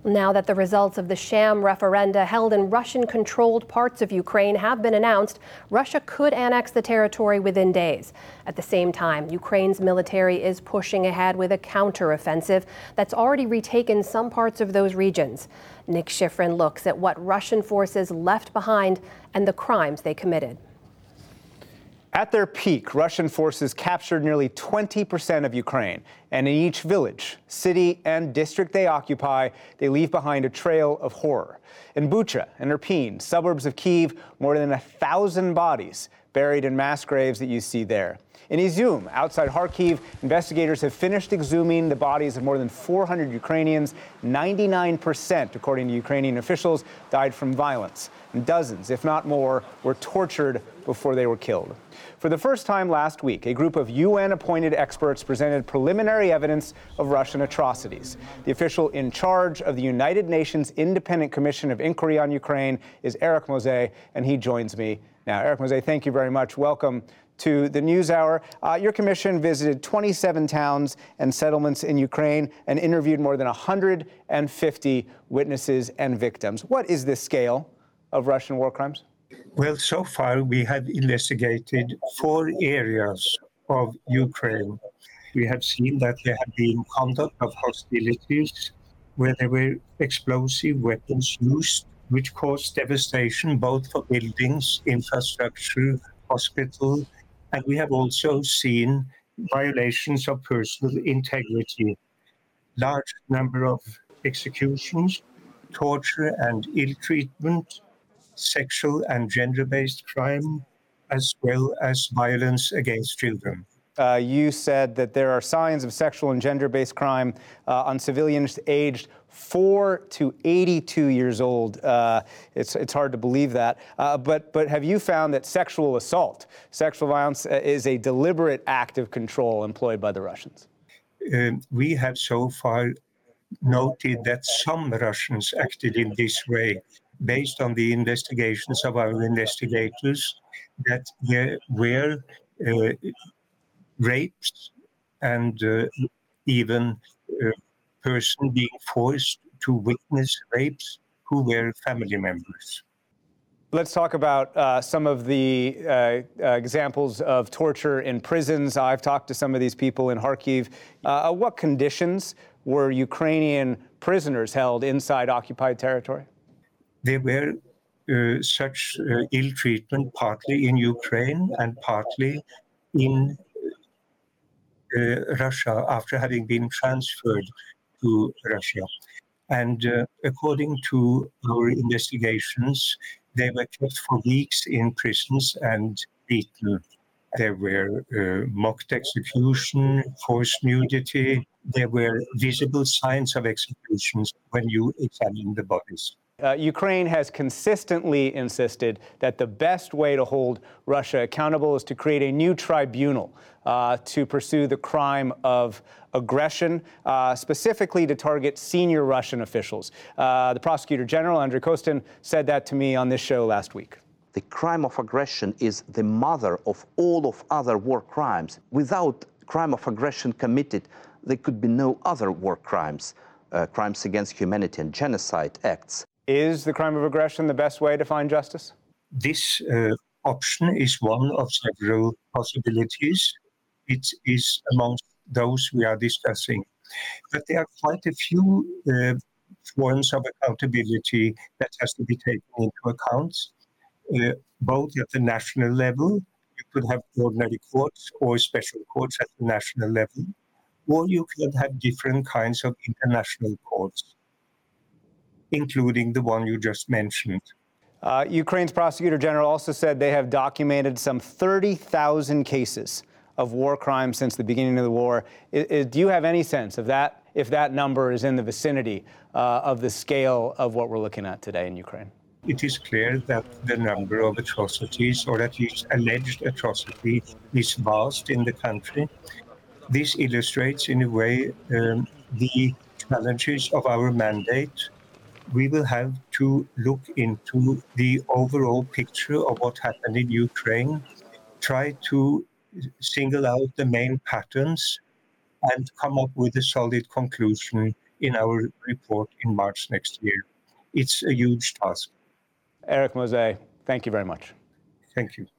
Now that the results of the sham referenda held in Russian-controlled parts of Ukraine have been announced, Russia could annex the territory within days. At the same time, Ukraine's military is pushing ahead with a counteroffensive that's already retaken some parts of those regions. Nick Schifrin looks at what Russian forces left behind and the crimes they committed. At their peak, Russian forces captured nearly 20% of Ukraine. And in each village, city, and district they occupy, they leave behind a trail of horror. In Bucha and Irpin, suburbs of Kyiv, more than 1,000 bodies buried in mass graves that you see there. In Izium, outside Kharkiv, investigators have finished exhuming the bodies of more than 400 Ukrainians. 99%, according to Ukrainian officials, died from violence. And dozens, if not more, were tortured before they were killed. For the first time last week, a group of UN-appointed experts presented preliminary evidence of Russian atrocities. The official in charge of the United Nations Independent Commission of Inquiry on Ukraine is Eric Mose, and he joins me now. Eric Mose, thank you very much. Welcome to the NewsHour. Your commission visited 27 towns and settlements in Ukraine and interviewed more than 150 witnesses and victims. What is the scale of Russian war crimes? Well, so far we have investigated 4 areas of Ukraine. We have seen that there have been conduct of hostilities where there were explosive weapons used, which caused devastation both for buildings, infrastructure, hospital, and we have also seen violations of personal integrity, large number of executions, torture and ill treatment, sexual and gender-based crime, as well as violence against children. You said that there are signs of sexual and gender-based crime on civilians aged 4 to 82 years old. It's hard to believe that. But have you found that sexual assault, sexual violence, is a deliberate act of control employed by the Russians? We have so far noted that some Russians acted in this way, based on the investigations of our investigators, that there were rapes and even person being forced to witness rapes who were family members. Let's talk about some of the examples of torture in prisons. I've talked to some of these people in Kharkiv. What conditions were Ukrainian prisoners held inside occupied territory? There were such ill treatment partly in Ukraine and partly in Russia after having been transferred to Russia. And according to our investigations, they were kept for weeks in prisons and beaten. There were mocked execution, forced nudity. There were visible signs of executions when you examine the bodies. Ukraine has consistently insisted that the best way to hold Russia accountable is to create a new tribunal to pursue the crime of aggression, specifically to target senior Russian officials. The Prosecutor General, Andrei Kostin, said that to me on this show last week. The crime of aggression is the mother of all of other war crimes. Without crime of aggression committed, there could be no other war crimes, crimes against humanity and genocide acts. Is the crime of aggression the best way to find justice? This option is one of several possibilities. It is amongst those we are discussing. But there are quite a few forms of accountability that has to be taken into account, both at the national level. You could have ordinary courts or special courts at the national level, or you could have different kinds of international courts, including the one you just mentioned. Ukraine's Prosecutor General also said they have documented some 30,000 cases of war crimes since the beginning of the war. Do you have any sense of that, if that number is in the vicinity of the scale of what we're looking at today in Ukraine? It is clear that the number of atrocities, or at least alleged atrocity, is vast in the country. This illustrates, in a way, the challenges of our mandate. We will have to look into the overall picture of what happened in Ukraine, try to single out the main patterns, and come up with a solid conclusion in our report in March next year. It's a huge task. Eric Mose, thank you very much. Thank you.